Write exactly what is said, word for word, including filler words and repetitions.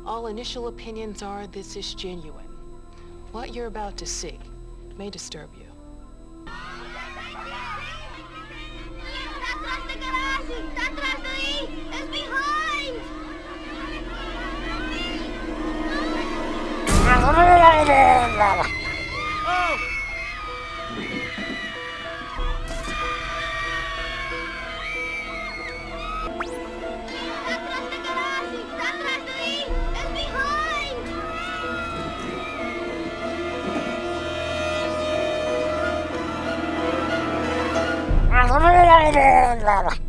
All initial opinions are this is genuine. What you're about to see may disturb you. Atrás the garage! Atrás daí! It's behind! Oh! Atrás the garage! Atrás daí! It's behind! Lava.